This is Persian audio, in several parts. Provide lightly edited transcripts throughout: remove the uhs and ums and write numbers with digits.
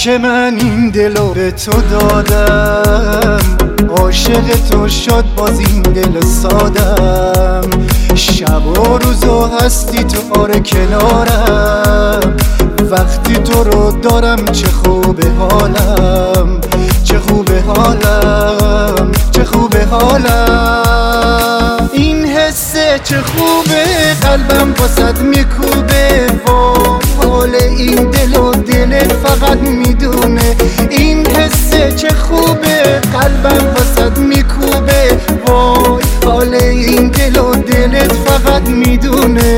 که من این دلو به تو دادم، عاشق تو شد باز این دل سادم. شب و روز و هستی تو آره کنارم، وقتی تو رو دارم چه خوبه حالم، چه خوبه حالم، چه خوبه حالم. این حسه چه خوبه قلبم واسد میکوبه، حال این دل و دلت فقط میدونه. این حسه چه خوبه قلبم واسد میکوبه، وای حال این دل و دلت فقط میدونه.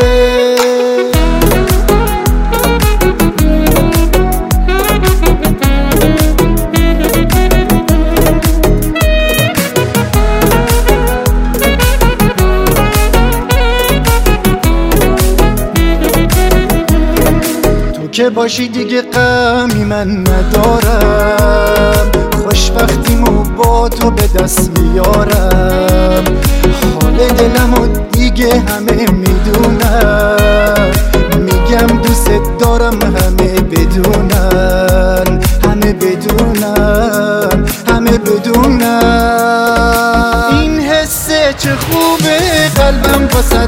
که باشی دیگه غمی من ندارم، خوشبختیمو با تو به دست میارم. حال دلمو دیگه همه میدونن، میگم دوست دارم همه بدونن، همه بدونن، همه بدونن. این حسه چه خوبه قلبم واسه